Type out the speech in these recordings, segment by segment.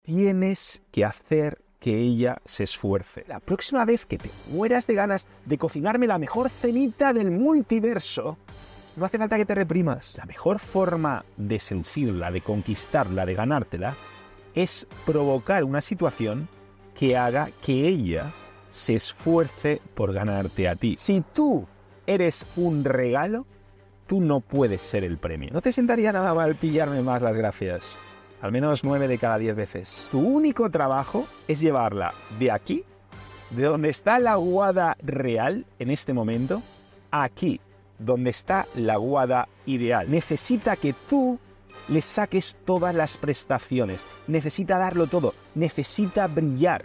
tienes que hacer que ella se esfuerce. La próxima vez que te mueras de ganas de cocinarme la mejor cenita del multiverso, no hace falta que te reprimas. La mejor forma de seducirla, de conquistarla, de ganártela, es provocar una situación que haga que ella se esfuerce por ganarte a ti. Si tú eres un regalo, tú no puedes ser el premio. No te sentaría nada mal pillarme más las gracias. Al menos 9 de cada 10 veces. Tu único trabajo es llevarla de aquí, de donde está la guada real en este momento, a aquí, donde está la guada ideal. Necesita que tú le saques todas las prestaciones. Necesita darlo todo. Necesita brillar.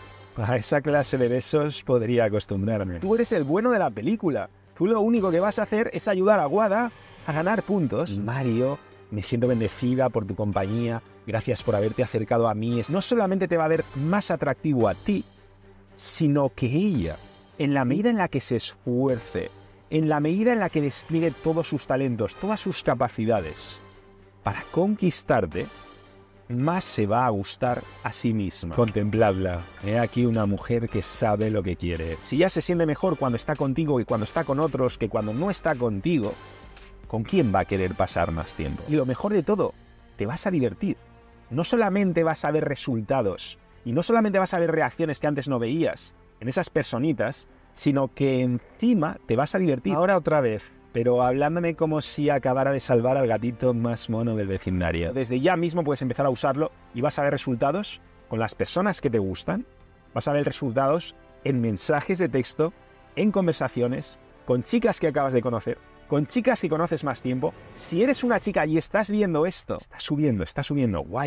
A esa clase de besos podría acostumbrarme. Tú eres el bueno de la película. Tú lo único que vas a hacer es ayudar a Wada a ganar puntos. Mario, me siento bendecida por tu compañía. Gracias por haberte acercado a mí. No solamente te va a ver más atractivo a ti, sino que ella, en la medida en la que se esfuerce, en la medida en la que despliegue todos sus talentos, todas sus capacidades para conquistarte, más se va a gustar a sí misma. Contempladla. He aquí una mujer que sabe lo que quiere. Si ya se siente mejor cuando está contigo que cuando está con otros, que cuando no está contigo, ¿con quién va a querer pasar más tiempo? Y lo mejor de todo, te vas a divertir. No solamente vas a ver resultados, y no solamente vas a ver reacciones que antes no veías en esas personitas, sino que encima te vas a divertir. Ahora otra vez, pero hablándome como si acabara de salvar al gatito más mono del vecindario. Desde ya mismo puedes empezar a usarlo y vas a ver resultados con las personas que te gustan, vas a ver resultados en mensajes de texto, en conversaciones, con chicas que acabas de conocer, con chicas que conoces más tiempo. Si eres una chica y estás viendo esto, está subiendo, guay.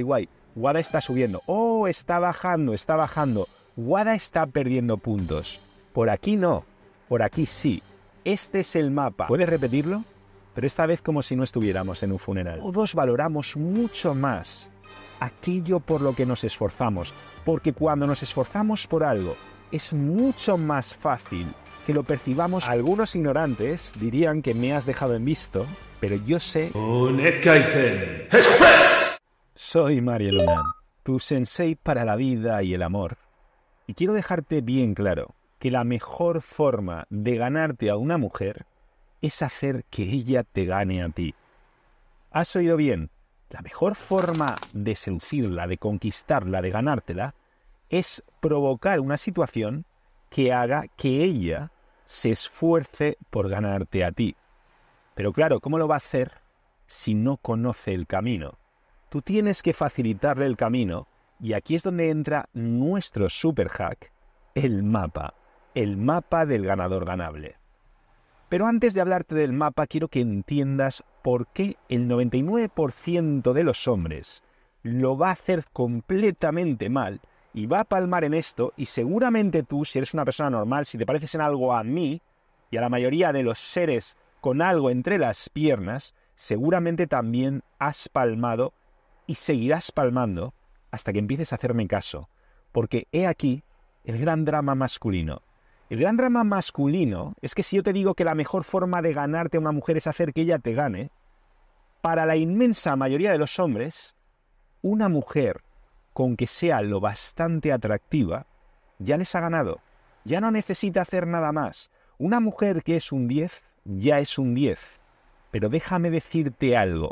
Wada está subiendo, está bajando, Wada está perdiendo puntos. Por aquí no, por aquí sí. Este es el mapa. ¿Puedes repetirlo? Pero esta vez como si no estuviéramos en un funeral. Todos valoramos mucho más aquello por lo que nos esforzamos, porque cuando nos esforzamos por algo, es mucho más fácil que lo percibamos. Algunos ignorantes dirían que me has dejado en visto, pero yo sé... Onekaizen Express. Soy Mario Luna, tu sensei para la vida y el amor. Y quiero dejarte bien claro que la mejor forma de ganarte a una mujer es hacer que ella te gane a ti. ¿Has oído bien? La mejor forma de seducirla, de conquistarla, de ganártela, es provocar una situación que haga que ella se esfuerce por ganarte a ti. Pero claro, ¿cómo lo va a hacer si no conoce el camino? Tú tienes que facilitarle el camino, y aquí es donde entra nuestro super hack, el mapa del ganador ganable. Pero antes de hablarte del mapa, quiero que entiendas por qué el 99% de los hombres lo va a hacer completamente mal y va a palmar en esto, y seguramente tú, si eres una persona normal, si te pareces en algo a mí y a la mayoría de los seres con algo entre las piernas, seguramente también has palmado y seguirás palmando hasta que empieces a hacerme caso, porque he aquí el gran drama masculino. El gran drama masculino es que si yo te digo que la mejor forma de ganarte a una mujer es hacer que ella te gane, para la inmensa mayoría de los hombres, una mujer con que sea lo bastante atractiva, ya les ha ganado. Ya no necesita hacer nada más. Una mujer que es un 10, ya es un 10. Pero déjame decirte algo.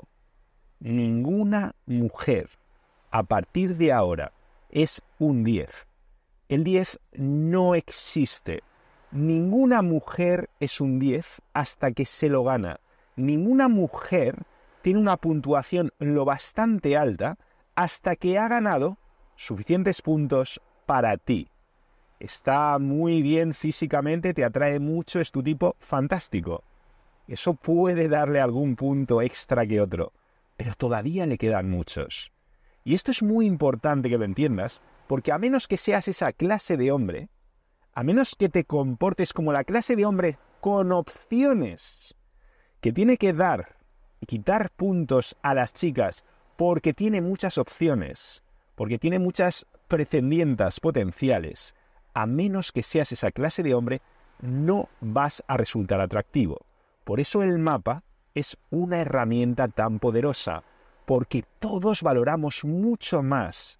Ninguna mujer, a partir de ahora, es un 10. El 10 no existe. Ninguna mujer es un 10 hasta que se lo gana. Ninguna mujer tiene una puntuación lo bastante alta hasta que ha ganado suficientes puntos para ti. Está muy bien físicamente, te atrae mucho, es tu tipo, fantástico. Eso puede darle algún punto extra que otro, pero todavía le quedan muchos. Y esto es muy importante que lo entiendas, porque a menos que seas esa clase de hombre, a menos que te comportes como la clase de hombre con opciones, que tiene que dar y quitar puntos a las chicas porque tiene muchas opciones, porque tiene muchas pretendientas potenciales, a menos que seas esa clase de hombre, no vas a resultar atractivo. Por eso el mapa es una herramienta tan poderosa, porque todos valoramos mucho más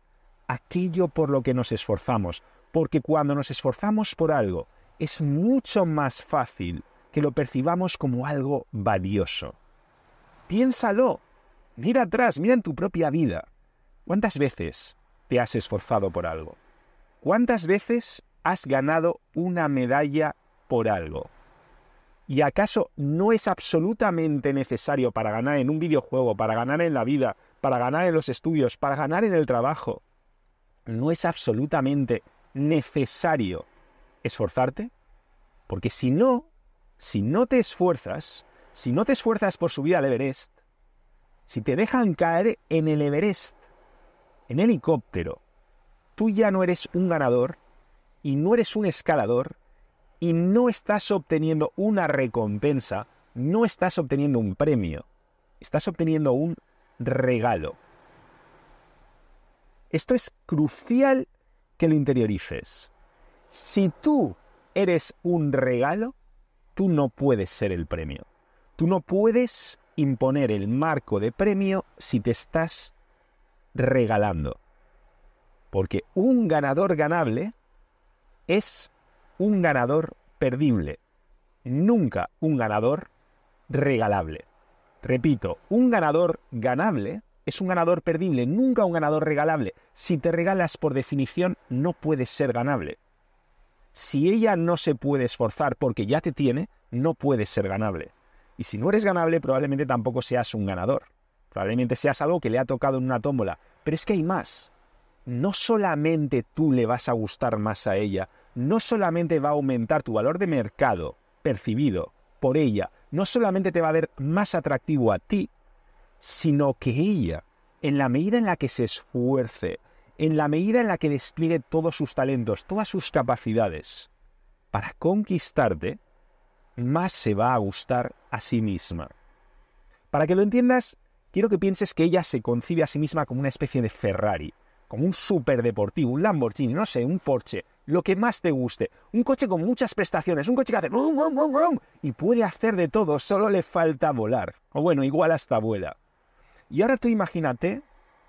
aquello por lo que nos esforzamos, porque cuando nos esforzamos por algo, es mucho más fácil que lo percibamos como algo valioso. Piénsalo, mira atrás, mira en tu propia vida. ¿Cuántas veces te has esforzado por algo? ¿Cuántas veces has ganado una medalla por algo? ¿Y acaso no es absolutamente necesario para ganar en un videojuego, para ganar en la vida, para ganar en los estudios, para ganar en el trabajo? ¿No es absolutamente necesario esforzarte? Porque si no te esfuerzas, si no te esfuerzas por subir al Everest, si te dejan caer en el Everest, en helicóptero, tú ya no eres un ganador y no eres un escalador y no estás obteniendo una recompensa, no estás obteniendo un premio, estás obteniendo un regalo. Esto es crucial que lo interiorices. Si tú eres un regalo, tú no puedes ser el premio. Tú no puedes imponer el marco de premio si te estás regalando. Porque un ganador ganable es un ganador perdible, nunca un ganador regalable. Repito, un ganador ganable es un ganador perdible, nunca un ganador regalable. Si te regalas, por definición, no puedes ser ganable. Si ella no se puede esforzar porque ya te tiene, no puedes ser ganable. Y si no eres ganable, probablemente tampoco seas un ganador. Probablemente seas algo que le ha tocado en una tómbola. Pero es que hay más. No solamente tú le vas a gustar más a ella, no solamente va a aumentar tu valor de mercado percibido por ella, no solamente te va a ver más atractivo a ti, sino que ella, en la medida en la que se esfuerce, en la medida en la que despliegue todos sus talentos, todas sus capacidades para conquistarte, más se va a gustar a sí misma. Para que lo entiendas, quiero que pienses que ella se concibe a sí misma como una especie de Ferrari, como un superdeportivo, un Lamborghini, no sé, un Porsche, lo que más te guste, un coche con muchas prestaciones, un coche que hace brum, brum, brum, brum, y puede hacer de todo, solo le falta volar, o bueno, igual hasta vuela. Y ahora tú imagínate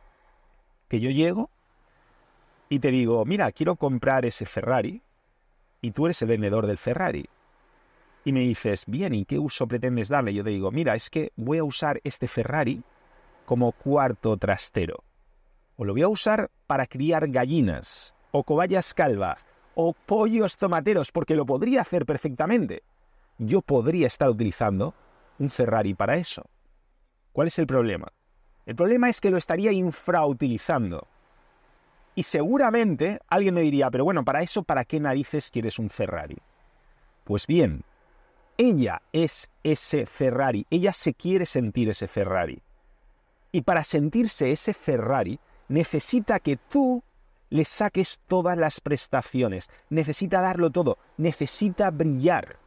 que yo llego y te digo, mira, quiero comprar ese Ferrari, y tú eres el vendedor del Ferrari. Y me dices, bien, ¿y qué uso pretendes darle? Yo te digo, mira, es que voy a usar este Ferrari como cuarto trastero. O lo voy a usar para criar gallinas, o cobayas calvas, o pollos tomateros, porque lo podría hacer perfectamente. Yo podría estar utilizando un Ferrari para eso. ¿Cuál es el problema? El problema es que lo estaría infrautilizando. Y seguramente alguien me diría, pero bueno, para eso, ¿para qué narices quieres un Ferrari? Pues bien, ella es ese Ferrari, ella se quiere sentir ese Ferrari. Y para sentirse ese Ferrari, necesita que tú le saques todas las prestaciones, necesita darlo todo, necesita brillar.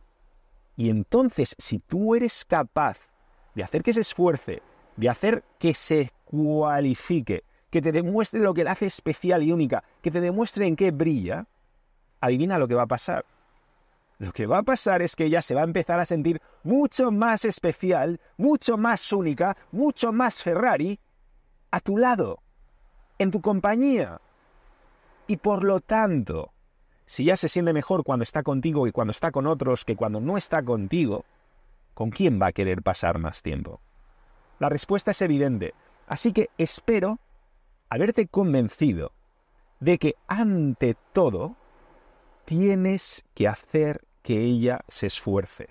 Y entonces, si tú eres capaz de hacer que se esfuerce, de hacer que se cualifique, que te demuestre lo que la hace especial y única, que te demuestre en qué brilla, adivina lo que va a pasar. Lo que va a pasar es que ella se va a empezar a sentir mucho más especial, mucho más única, mucho más Ferrari a tu lado, en tu compañía. Y por lo tanto, si ella se siente mejor cuando está contigo y cuando está con otros que cuando no está contigo, ¿con quién va a querer pasar más tiempo? La respuesta es evidente. Así que espero haberte convencido de que ante todo tienes que hacer que ella se esfuerce.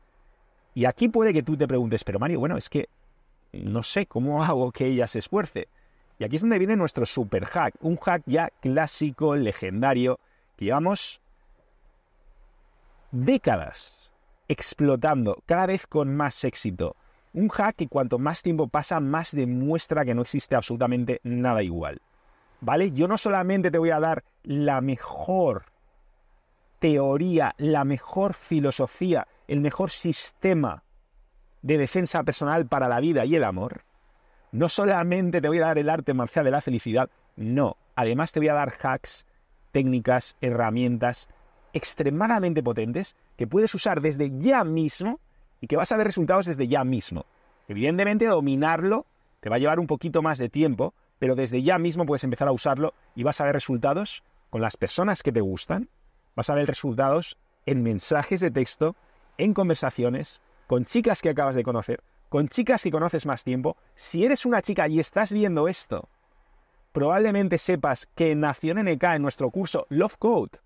Y aquí puede que tú te preguntes, pero Mario, bueno, es que no sé cómo hago que ella se esfuerce. Y aquí es donde viene nuestro super hack, un hack ya clásico, legendario, que llevamos décadas explotando, cada vez con más éxito. Un hack que cuanto más tiempo pasa, más demuestra que no existe absolutamente nada igual. ¿Vale? Yo no solamente te voy a dar la mejor teoría, la mejor filosofía, el mejor sistema de defensa personal para la vida y el amor. No solamente te voy a dar el arte marcial de la felicidad, no. Además te voy a dar hacks, técnicas, herramientas extremadamente potentes que puedes usar desde ya mismo y que vas a ver resultados desde ya mismo. Evidentemente dominarlo te va a llevar un poquito más de tiempo, pero desde ya mismo puedes empezar a usarlo y vas a ver resultados con las personas que te gustan, vas a ver resultados en mensajes de texto, en conversaciones, con chicas que acabas de conocer, con chicas que conoces más tiempo. Si eres una chica y estás viendo esto, probablemente sepas que en Nación NK, en nuestro curso Love Code,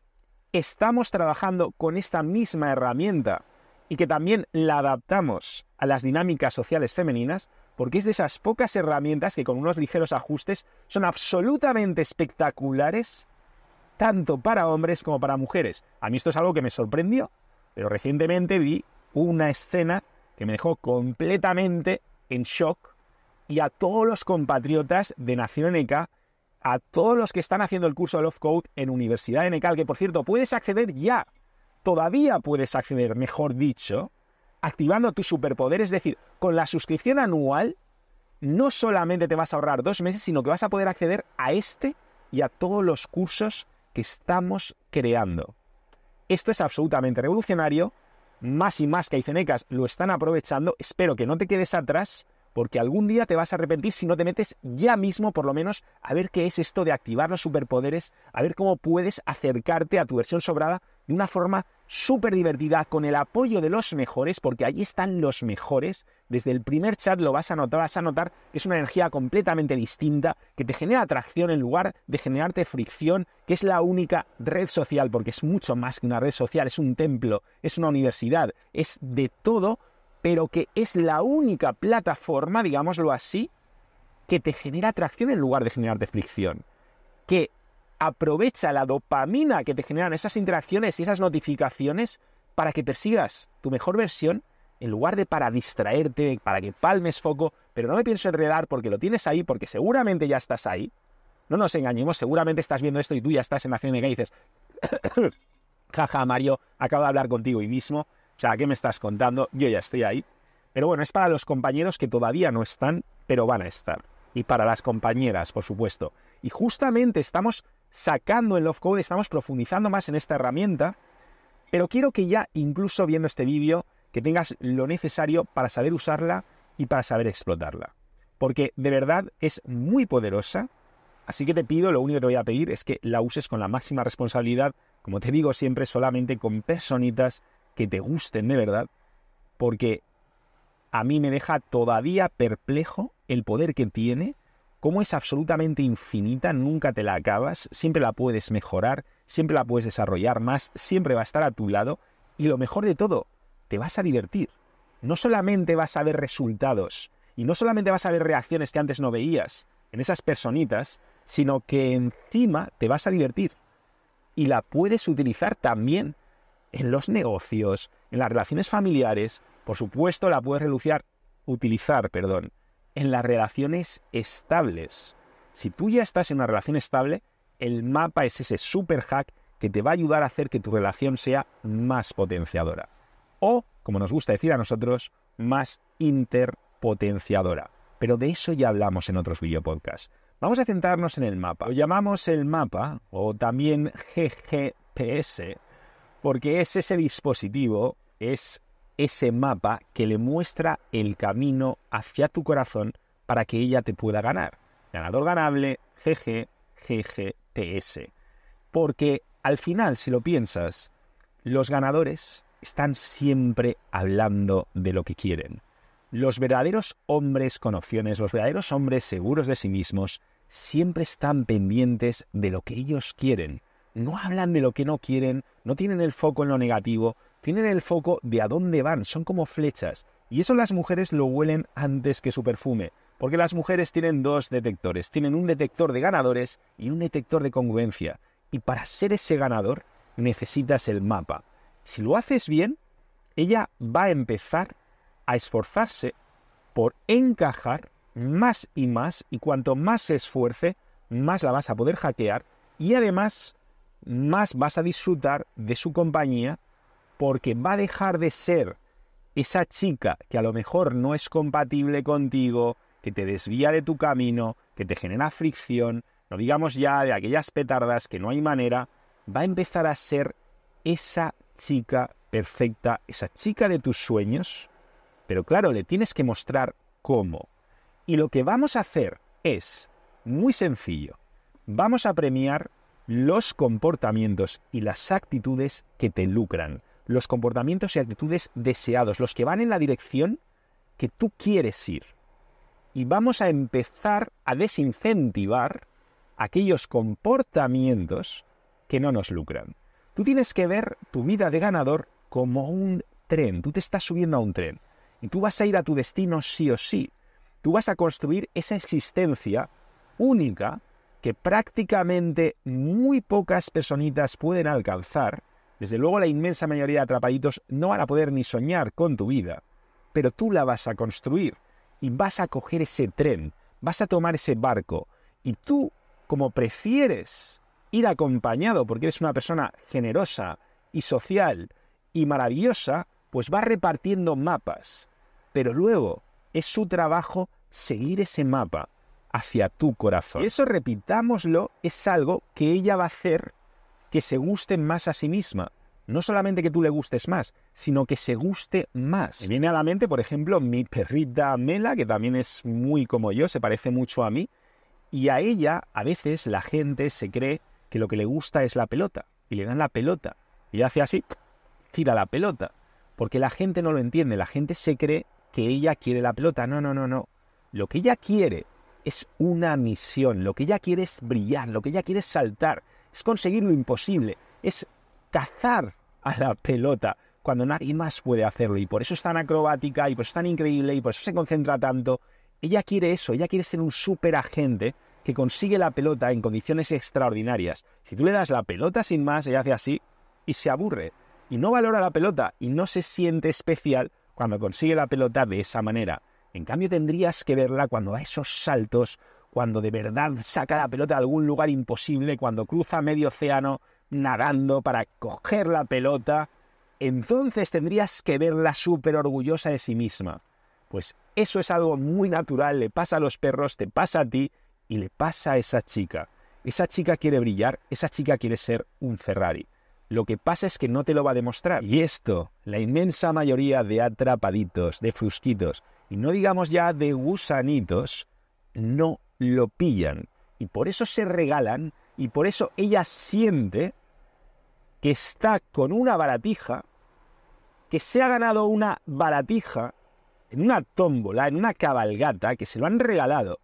estamos trabajando con esta misma herramienta y que también la adaptamos a las dinámicas sociales femeninas, porque es de esas pocas herramientas que con unos ligeros ajustes son absolutamente espectaculares, tanto para hombres como para mujeres. A mí esto es algo que me sorprendió, pero recientemente vi una escena que me dejó completamente en shock, y a todos los compatriotas de Nación NK, a todos los que están haciendo el curso de Love Code en Universidad NK, al que por cierto puedes acceder ya, todavía puedes acceder, mejor dicho, activando tu superpoder, es decir, con la suscripción anual, no solamente te vas a ahorrar 2 meses, sino que vas a poder acceder a este y a todos los cursos que estamos creando. Esto es absolutamente revolucionario, más y más Kaizenecas lo están aprovechando, espero que no te quedes atrás, porque algún día te vas a arrepentir si no te metes ya mismo, por lo menos, a ver qué es esto de activar los superpoderes, a ver cómo puedes acercarte a tu versión sobrada de una forma súper divertida, con el apoyo de los mejores, porque allí están los mejores. Desde el primer chat lo vas a notar que es una energía completamente distinta, que te genera atracción en lugar de generarte fricción, que es la única red social, porque es mucho más que una red social, es un templo, es una universidad, es de todo, pero que es la única plataforma, digámoslo así, que te genera atracción en lugar de generarte fricción, que aprovecha la dopamina que te generan esas interacciones y esas notificaciones para que persigas tu mejor versión, en lugar de para distraerte, para que palmes foco. Pero no me pienso enredar, porque lo tienes ahí, porque seguramente ya estás ahí. No nos engañemos, seguramente estás viendo esto y tú ya estás en Nación NK y dices jaja, Mario, acabo de hablar contigo hoy mismo. O sea, ¿qué me estás contando? Yo ya estoy ahí. Pero bueno, es para los compañeros que todavía no están, pero van a estar. Y para las compañeras, por supuesto. Y justamente estamos sacando en Love Code, estamos profundizando más en esta herramienta, pero quiero que ya, incluso viendo este vídeo, que tengas lo necesario para saber usarla y para saber explotarla. Porque de verdad es muy poderosa, así que te pido, lo único que te voy a pedir es que la uses con la máxima responsabilidad, como te digo siempre, solamente con personitas que te gusten de verdad, porque a mí me deja todavía perplejo el poder que tiene, cómo es absolutamente infinita, nunca te la acabas, siempre la puedes mejorar, siempre la puedes desarrollar más, siempre va a estar a tu lado, y lo mejor de todo, te vas a divertir. No solamente vas a ver resultados, y no solamente vas a ver reacciones que antes no veías en esas personitas, sino que encima te vas a divertir. Y la puedes utilizar también en los negocios, en las relaciones familiares, por supuesto la puedes utilizar en las relaciones estables. Si tú ya estás en una relación estable, el mapa es ese super hack que te va a ayudar a hacer que tu relación sea más potenciadora. O, como nos gusta decir a nosotros, más interpotenciadora. Pero de eso ya hablamos en otros videopodcasts. Vamos a centrarnos en el mapa. Lo llamamos el mapa, o también GPS, porque es ese dispositivo, es ese mapa que le muestra el camino hacia tu corazón para que ella te pueda ganar. Ganador ganable, GPS. Porque al final, si lo piensas, los ganadores están siempre hablando de lo que quieren. Los verdaderos hombres con opciones, los verdaderos hombres seguros de sí mismos, siempre están pendientes de lo que ellos quieren. No hablan de lo que no quieren, no tienen el foco en lo negativo, tienen el foco de a dónde van, son como flechas. Y eso las mujeres lo huelen antes que su perfume, porque las mujeres tienen 2 detectores, tienen un detector de ganadores y un detector de congruencia. Y para ser ese ganador necesitas el mapa. Si lo haces bien, ella va a empezar a esforzarse por encajar más, y cuanto más se esfuerce, más la vas a poder hackear, y además más vas a disfrutar de su compañía, porque va a dejar de ser esa chica que a lo mejor no es compatible contigo, que te desvía de tu camino, que te genera fricción, no digamos ya de aquellas petardas que no hay manera. Va a empezar a ser esa chica perfecta, esa chica de tus sueños, pero claro, le tienes que mostrar cómo. Y lo que vamos a hacer es Muy sencillo. Vamos a premiar los comportamientos y las actitudes que te lucran. Los comportamientos y actitudes deseados, los que van en la dirección que tú quieres ir. Y vamos a empezar a desincentivar aquellos comportamientos que no nos lucran. Tú tienes que ver tu vida de ganador como un tren. Tú te estás subiendo a un tren y tú vas a ir a tu destino sí o sí. Tú vas a construir esa existencia única que prácticamente muy pocas personitas pueden alcanzar. Desde luego la inmensa mayoría de atrapaditos no van a poder ni soñar con tu vida, pero tú la vas a construir y vas a coger ese tren, vas a tomar ese barco y tú, como prefieres ir acompañado porque eres una persona generosa y social y maravillosa, pues vas repartiendo mapas, pero luego es su trabajo seguir ese mapa hacia tu corazón. Y eso, repitámoslo, es algo que ella va a hacer que se guste más a sí misma. No solamente que tú le gustes más, sino que se guste más. Me viene a la mente, por ejemplo, mi perrita Mela, que también es muy como yo, se parece mucho a mí, y a ella a veces la gente se cree que lo que le gusta es la pelota, y le dan la pelota, y ella hace así, tira la pelota, porque la gente no lo entiende, la gente se cree que ella quiere la pelota. No, no, no, no. Lo que ella quiere es una misión, lo que ella quiere es brillar, lo que ella quiere es saltar, es conseguir lo imposible, es cazar a la pelota cuando nadie más puede hacerlo, y por eso es tan acrobática, y por eso es tan increíble, y por eso se concentra tanto. Ella quiere eso, ella quiere ser un superagente que consigue la pelota en condiciones extraordinarias. Si tú le das la pelota sin más, ella hace así y se aburre, y no valora la pelota, y no se siente especial cuando consigue la pelota de esa manera. En cambio, tendrías que verla cuando da esos saltos, cuando de verdad saca la pelota de algún lugar imposible, cuando cruza medio océano nadando para coger la pelota. Entonces tendrías que verla súper orgullosa de sí misma. Pues eso es algo muy natural, le pasa a los perros, te pasa a ti y le pasa a esa chica. Esa chica quiere brillar, esa chica quiere ser un Ferrari. Lo que pasa es que no te lo va a demostrar. Y esto, la inmensa mayoría de atrapaditos, de frusquitos, y no digamos ya de gusanitos, no lo pillan. Y por eso se regalan, y por eso ella siente que está con una baratija, que se ha ganado una baratija en una tómbola, en una cabalgata, que se lo han regalado.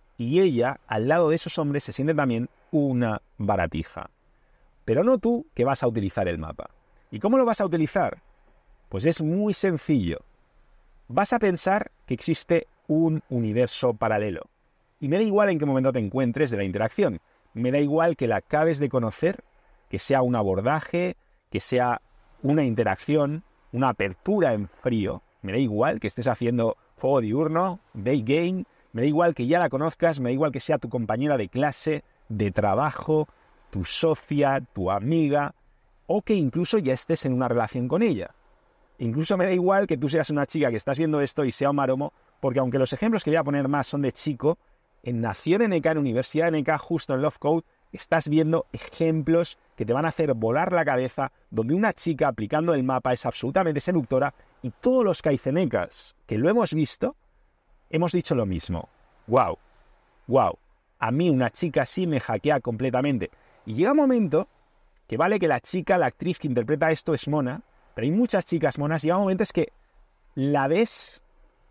Y ella, al lado de esos hombres, se siente también una baratija. Pero no tú, que vas a utilizar el mapa. ¿Y cómo lo vas a utilizar? Pues es muy sencillo. Vas a pensar que existe un universo paralelo. Y me da igual en qué momento te encuentres de la interacción. Me da igual que la acabes de conocer, que sea un abordaje, que sea una interacción, una apertura en frío. Me da igual que estés haciendo fuego diurno, day game. Me da igual que ya la conozcas, me da igual que sea tu compañera de clase, de trabajo, tu socia, tu amiga, o que incluso ya estés en una relación con ella. Incluso me da igual que tú seas una chica que estás viendo esto y sea un maromo, porque aunque los ejemplos que voy a poner más son de chico, en Nación NK, en Universidad NK, justo en Love Code, estás viendo ejemplos que te van a hacer volar la cabeza, donde una chica aplicando el mapa es absolutamente seductora, y todos los kaizenecas que lo hemos visto, hemos dicho lo mismo. ¡Wow! ¡Wow! A mí una chica así me hackea completamente. Y llega un momento que vale que la chica, la actriz que interpreta esto es mona, pero hay muchas chicas monas, llega un momento es que la ves,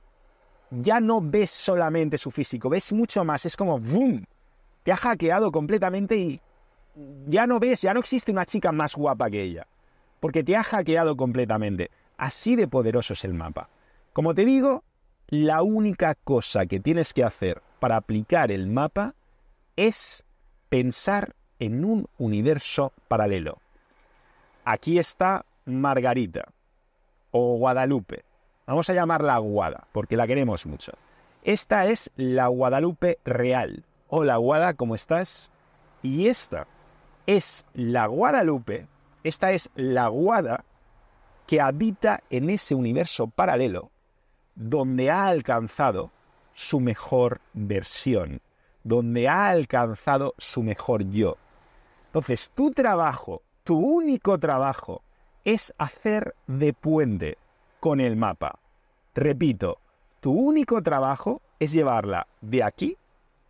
ya no ves solamente su físico, ves mucho más, es como ¡boom! Te ha hackeado completamente y ya no ves, ya no existe una chica más guapa que ella, porque te ha hackeado completamente. Así de poderoso es el mapa. Como te digo, la única cosa que tienes que hacer para aplicar el mapa es pensar en un universo paralelo. Aquí está Margarita, o Guadalupe. Vamos a llamarla Guada, porque la queremos mucho. Esta es la Guadalupe real. Hola Guada, ¿cómo estás? Y esta es la Guadalupe, esta es la Guada que habita en ese universo paralelo, donde ha alcanzado su mejor versión, donde ha alcanzado su mejor yo. Entonces, tu trabajo, tu único trabajo, es hacer de puente con el mapa. Repito, tu único trabajo es llevarla de aquí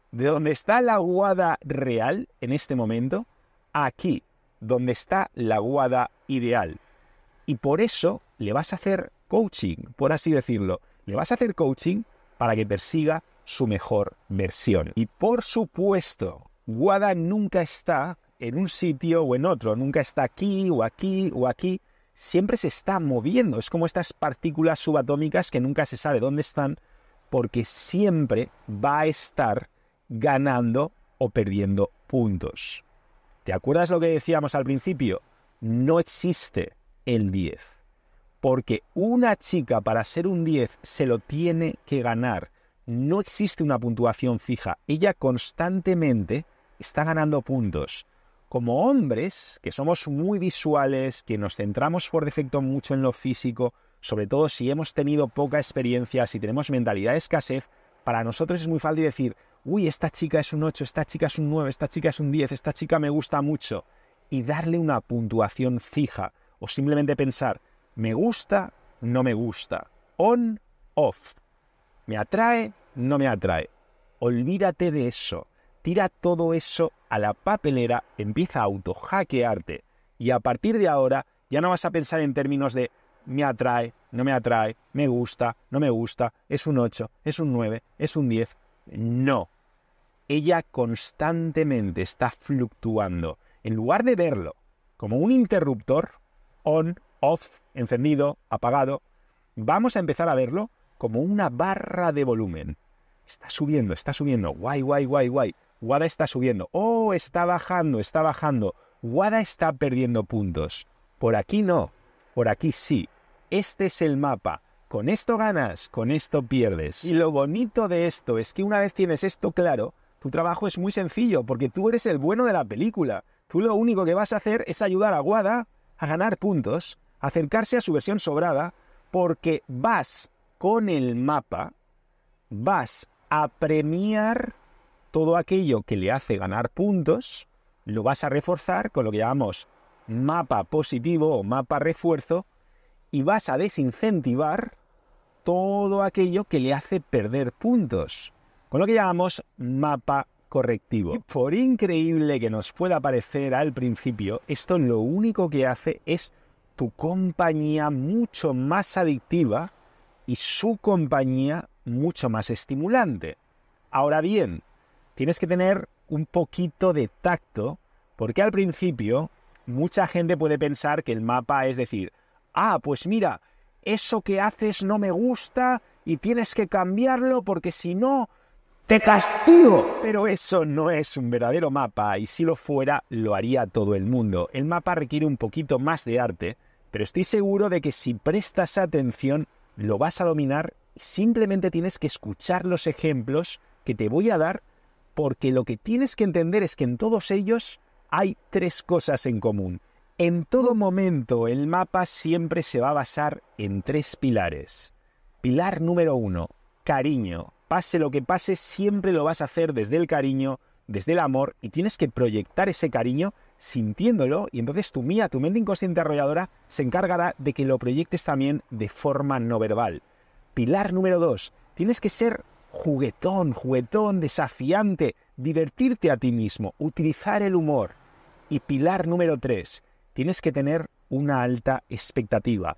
de donde está la Wada real en este momento, aquí, donde está la Wada ideal. Y por eso le vas a hacer coaching, por así decirlo. Le vas a hacer coaching para que persiga su mejor versión. Y por supuesto, Wada nunca está en un sitio o en otro, nunca está aquí o aquí o aquí, siempre se está moviendo. Es como estas partículas subatómicas que nunca se sabe dónde están, porque siempre va a estar ganando o perdiendo puntos. ¿Te acuerdas lo que decíamos al principio? No existe el 10. Porque una chica para ser un 10 se lo tiene que ganar. No existe una puntuación fija. Ella constantemente está ganando puntos. Como hombres, que somos muy visuales, que nos centramos por defecto mucho en lo físico, sobre todo si hemos tenido poca experiencia, si tenemos mentalidad de escasez, para nosotros es muy fácil decir, uy, esta chica es un 8, esta chica es un 9, esta chica es un 10, esta chica me gusta mucho, y darle una puntuación fija, o simplemente pensar, me gusta, no me gusta, on, off, me atrae, no me atrae. Olvídate de eso. Tira todo eso a la papelera, empieza a autohackearte y a partir de ahora ya no vas a pensar en términos de me atrae, no me atrae, me gusta, no me gusta, es un 8, es un 9, es un 10. No. Ella constantemente está fluctuando. En lugar de verlo como un interruptor, on, off, encendido, apagado, vamos a empezar a verlo como una barra de volumen. Está subiendo, guay, guay, guay, guay. Wada está subiendo. Oh, está bajando. Wada está perdiendo puntos. Por aquí no, por aquí sí. Este es el mapa. Con esto ganas, con esto pierdes. Y lo bonito de esto es que una vez tienes esto claro, tu trabajo es muy sencillo, porque tú eres el bueno de la película. Tú lo único que vas a hacer es ayudar a Wada a ganar puntos, a acercarse a su versión sobrada, porque vas con el mapa, vas a premiar todo aquello que le hace ganar puntos, lo vas a reforzar con lo que llamamos mapa positivo o mapa refuerzo y vas a desincentivar todo aquello que le hace perder puntos, con lo que llamamos mapa correctivo. Y por increíble que nos pueda parecer al principio, esto lo único que hace es tu compañía mucho más adictiva y su compañía mucho más estimulante. Ahora bien, tienes que tener un poquito de tacto, porque al principio mucha gente puede pensar que el mapa es decir, pues mira, eso que haces no me gusta y tienes que cambiarlo porque si no, te castigo. Pero eso no es un verdadero mapa y si lo fuera, lo haría todo el mundo. El mapa requiere un poquito más de arte, pero estoy seguro de que si prestas atención, lo vas a dominar y simplemente tienes que escuchar los ejemplos que te voy a dar, porque lo que tienes que entender es que en todos ellos hay 3 cosas en común. En todo momento el mapa siempre se va a basar en 3 pilares. Pilar número 1, cariño. Pase lo que pase, siempre lo vas a hacer desde el cariño, desde el amor, y tienes que proyectar ese cariño sintiéndolo, y entonces tu mente inconsciente arrolladora, se encargará de que lo proyectes también de forma no verbal. Pilar número 2, tienes que ser juguetón, desafiante, divertirte a ti mismo, utilizar el humor. Y pilar número 3, tienes que tener una alta expectativa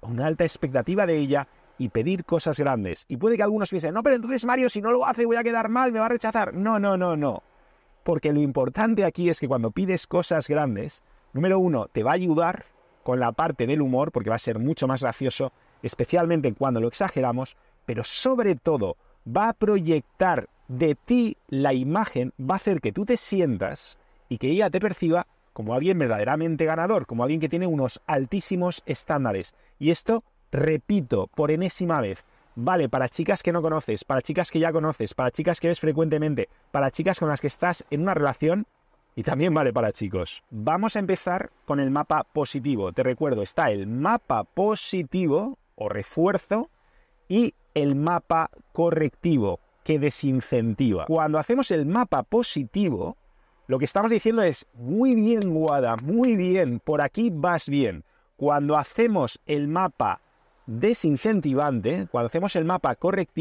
de ella y pedir cosas grandes. Y puede que algunos piensen, no, pero entonces Mario, si no lo hace voy a quedar mal, me va a rechazar. No. Porque lo importante aquí es que cuando pides cosas grandes, número 1, te va a ayudar con la parte del humor, porque va a ser mucho más gracioso, especialmente cuando lo exageramos, pero sobre todo va a proyectar de ti la imagen, va a hacer que tú te sientas y que ella te perciba como alguien verdaderamente ganador, como alguien que tiene unos altísimos estándares. Y esto, repito, por enésima vez, vale para chicas que no conoces, para chicas que ya conoces, para chicas que ves frecuentemente, para chicas con las que estás en una relación, y también vale para chicos. Vamos a empezar con el mapa positivo. Te recuerdo, está el mapa positivo o refuerzo y el mapa correctivo, que desincentiva. Cuando hacemos el mapa positivo, lo que estamos diciendo es, muy bien, Wada, muy bien, por aquí vas bien. Cuando hacemos el mapa desincentivante, cuando hacemos el mapa correctivo,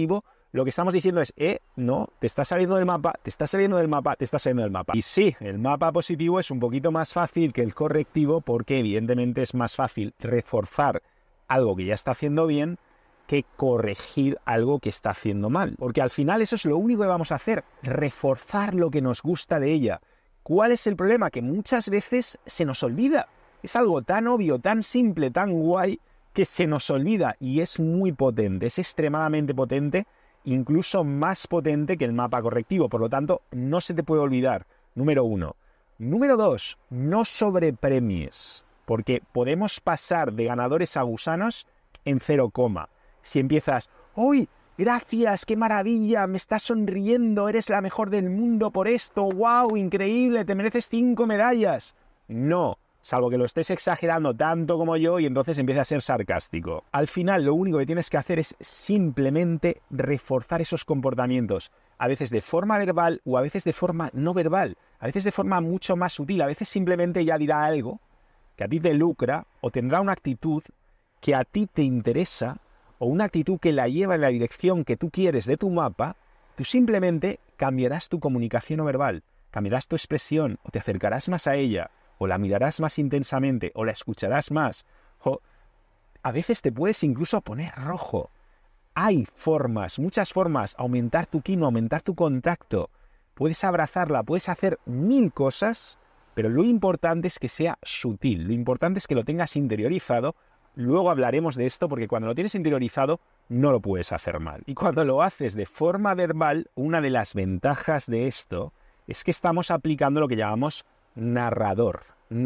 lo que estamos diciendo es, no, te está saliendo del mapa, te está saliendo del mapa, te está saliendo del mapa. Y sí, el mapa positivo es un poquito más fácil que el correctivo porque evidentemente es más fácil reforzar algo que ya está haciendo bien que corregir algo que está haciendo mal. Porque al final eso es lo único que vamos a hacer, reforzar lo que nos gusta de ella. ¿Cuál es el problema? Que muchas veces se nos olvida. Es algo tan obvio, tan simple, tan guay, que se nos olvida y es muy potente, es extremadamente potente, incluso más potente que el mapa correctivo. Por lo tanto, no se te puede olvidar, número 1. Número 2, no sobrepremies, porque podemos pasar de ganadores a gusanos en 0, si empiezas, ¡uy! Gracias, qué maravilla, me estás sonriendo, eres la mejor del mundo por esto, wow, increíble, te mereces 5 medallas. No, salvo que lo estés exagerando tanto como yo y entonces empieza a ser sarcástico. Al final lo único que tienes que hacer es simplemente reforzar esos comportamientos, a veces de forma verbal o a veces de forma no verbal, a veces de forma mucho más sutil, a veces simplemente ya dirá algo que a ti te lucra o tendrá una actitud que a ti te interesa o una actitud que la lleva en la dirección que tú quieres de tu mapa. Tú simplemente cambiarás tu comunicación no verbal, cambiarás tu expresión o te acercarás más a ella, o la mirarás más intensamente, o la escucharás más, o a veces te puedes incluso poner rojo. Hay formas, muchas formas, aumentar tu quino, aumentar tu contacto. Puedes abrazarla, puedes hacer 1000 cosas, pero lo importante es que sea sutil, lo importante es que lo tengas interiorizado. Luego hablaremos de esto porque cuando lo tienes interiorizado no lo puedes hacer mal. Y cuando lo haces de forma verbal, una de las ventajas de esto es que estamos aplicando lo que llamamos narrador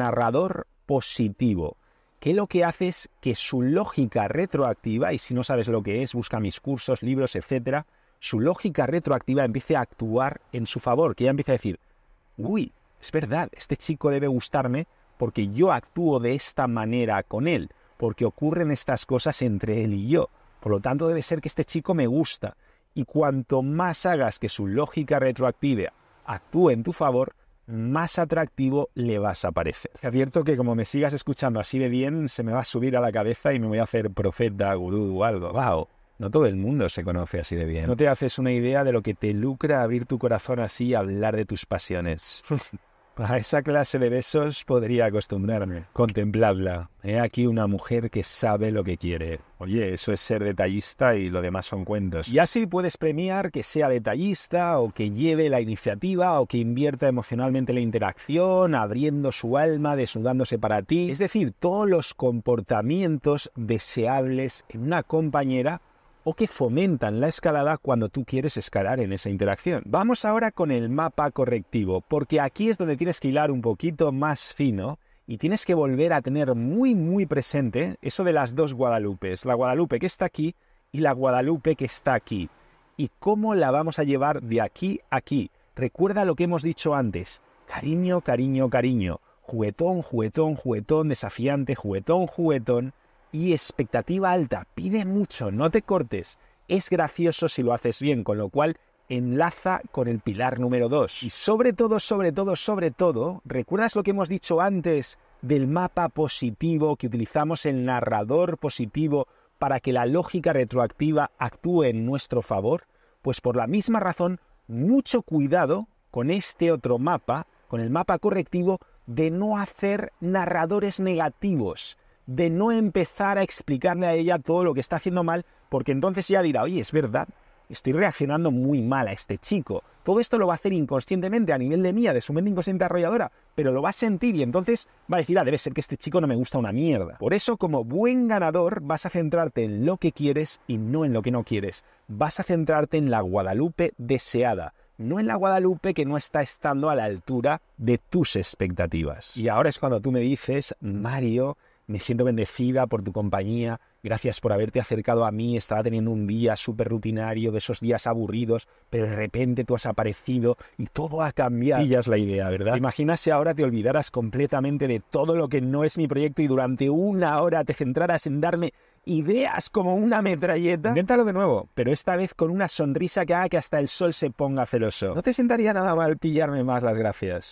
positivo, que lo que hace es que su lógica retroactiva, y si no sabes lo que es, busca mis cursos, libros, etcétera, su lógica retroactiva empiece a actuar en su favor, que ella empiece a decir, uy, es verdad, este chico debe gustarme porque yo actúo de esta manera con él, porque ocurren estas cosas entre él y yo, por lo tanto debe ser que este chico me gusta, y cuanto más hagas que su lógica retroactiva actúe en tu favor, más atractivo le vas a parecer. Te advierto que como me sigas escuchando así de bien, se me va a subir a la cabeza y me voy a hacer profeta, gurú o algo. ¡Wow! No todo el mundo se conoce así de bien. No te haces una idea de lo que te lucra abrir tu corazón así y hablar de tus pasiones. A esa clase de besos podría acostumbrarme. Contempladla. He aquí una mujer que sabe lo que quiere. Oye, eso es ser detallista y lo demás son cuentos. Y así puedes premiar que sea detallista o que lleve la iniciativa o que invierta emocionalmente en la interacción, abriendo su alma, desnudándose para ti. Es decir, todos los comportamientos deseables en una compañera o que fomentan la escalada cuando tú quieres escalar en esa interacción. Vamos ahora con el mapa correctivo, porque aquí es donde tienes que hilar un poquito más fino y tienes que volver a tener muy presente eso de las dos Guadalupes, la Guadalupe que está aquí y la Guadalupe que está aquí. ¿Y cómo la vamos a llevar de aquí a aquí? Recuerda lo que hemos dicho antes, cariño, cariño, cariño, juguetón, juguetón, juguetón, desafiante, juguetón, juguetón, y expectativa alta, pide mucho, no te cortes. Es gracioso si lo haces bien, con lo cual enlaza con el pilar número 2. Y sobre todo, ¿recuerdas lo que hemos dicho antes del mapa positivo, que utilizamos el narrador positivo para que la lógica retroactiva actúe en nuestro favor? Pues por la misma razón, mucho cuidado con este otro mapa, con el mapa correctivo, de no hacer narradores negativos, de no empezar a explicarle a ella todo lo que está haciendo mal, porque entonces ella dirá, oye, es verdad, estoy reaccionando muy mal a este chico. Todo esto lo va a hacer inconscientemente a nivel de mía, de su mente inconsciente arrolladora, pero lo va a sentir y entonces va a decir, debe ser que este chico no me gusta una mierda. Por eso, como buen ganador, vas a centrarte en lo que quieres y no en lo que no quieres. Vas a centrarte en la Guadalupe deseada, no en la Guadalupe que no está estando a la altura de tus expectativas. Y ahora es cuando tú me dices, Mario, me siento bendecida por tu compañía, gracias por haberte acercado a mí, estaba teniendo un día súper rutinario, de esos días aburridos, pero de repente tú has aparecido y todo ha cambiado. Y ya es la idea, ¿verdad? ¿Te imaginas si ahora te olvidaras completamente de todo lo que no es mi proyecto y durante una hora te centraras en darme ideas como una metralleta? Inténtalo de nuevo, pero esta vez con una sonrisa que haga que hasta el sol se ponga celoso. ¿No te sentaría nada mal pillarme más las gracias?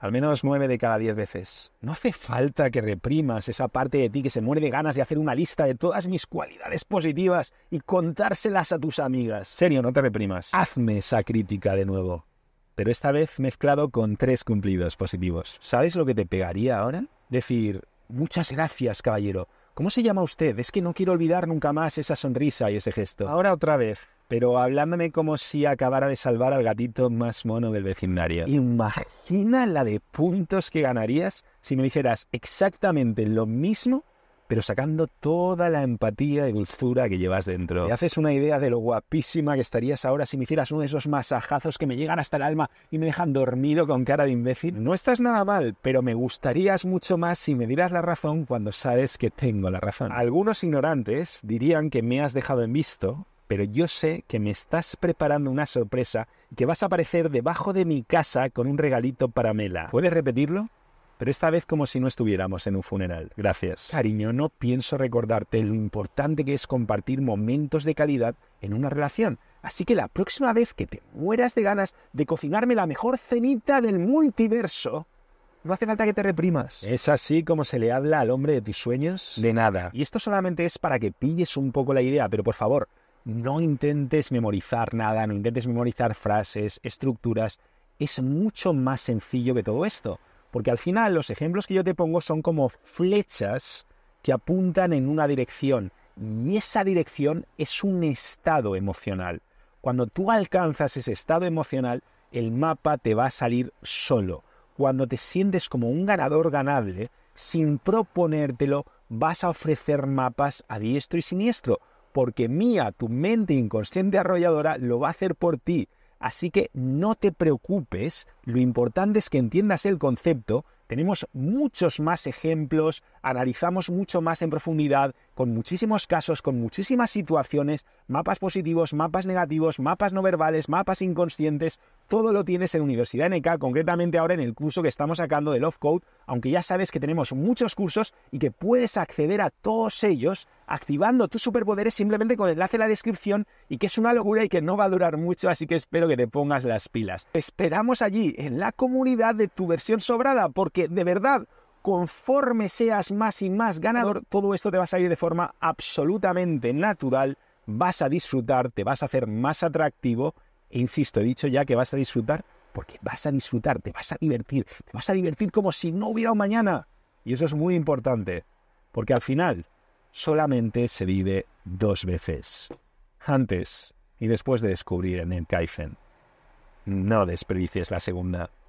Al menos 9 de cada 10 veces. No hace falta que reprimas esa parte de ti que se muere de ganas de hacer una lista de todas mis cualidades positivas y contárselas a tus amigas. Serio, no te reprimas. Hazme esa crítica de nuevo. Pero esta vez mezclado con 3 cumplidos positivos. ¿Sabes lo que te pegaría ahora? Decir, muchas gracias, caballero. ¿Cómo se llama usted? Es que no quiero olvidar nunca más esa sonrisa y ese gesto. Ahora otra vez, pero hablándome como si acabara de salvar al gatito más mono del vecindario. Imagina la de puntos que ganarías si me dijeras exactamente lo mismo, pero sacando toda la empatía y dulzura que llevas dentro. ¿Te haces una idea de lo guapísima que estarías ahora si me hicieras uno de esos masajazos que me llegan hasta el alma y me dejan dormido con cara de imbécil? No estás nada mal, pero me gustarías mucho más si me dieras la razón cuando sabes que tengo la razón. Algunos ignorantes dirían que me has dejado en visto, pero yo sé que me estás preparando una sorpresa y que vas a aparecer debajo de mi casa con un regalito para Mela. ¿Puedes repetirlo? Pero esta vez como si no estuviéramos en un funeral. Gracias. Cariño, no pienso recordarte lo importante que es compartir momentos de calidad en una relación. Así que la próxima vez que te mueras de ganas de cocinarme la mejor cenita del multiverso, no hace falta que te reprimas. ¿Es así como se le habla al hombre de tus sueños? De nada. Y esto solamente es para que pilles un poco la idea, pero por favor, no intentes memorizar nada, no intentes memorizar frases, estructuras. Es mucho más sencillo que todo esto. Porque al final los ejemplos que yo te pongo son como flechas que apuntan en una dirección. Y esa dirección es un estado emocional. Cuando tú alcanzas ese estado emocional, el mapa te va a salir solo. Cuando te sientes como un ganador ganable, sin proponértelo, vas a ofrecer mapas a diestro y siniestro. Porque Mía, tu mente inconsciente arrolladora, lo va a hacer por ti. Así que no te preocupes, lo importante es que entiendas el concepto. Tenemos muchos más ejemplos, analizamos mucho más en profundidad, con muchísimos casos, con muchísimas situaciones, mapas positivos, mapas negativos, mapas no verbales, mapas inconscientes. Todo lo tienes en Universidad NK, concretamente ahora en el curso que estamos sacando de Love Code, aunque ya sabes que tenemos muchos cursos y que puedes acceder a todos ellos activando tus superpoderes simplemente con el enlace en la descripción, y que es una locura y que no va a durar mucho, así que espero que te pongas las pilas. Te esperamos allí, en la comunidad de Tu Versión Sobrada, porque de verdad, conforme seas más y más ganador, todo esto te va a salir de forma absolutamente natural, vas a disfrutar, te vas a hacer más atractivo, e insisto, he dicho ya que vas a disfrutar, porque vas a disfrutar, te vas a divertir como si no hubiera un mañana. Y eso es muy importante, porque al final solamente se vive 2 veces, antes y después de descubrir el Kaizen. No desperdicies la segunda.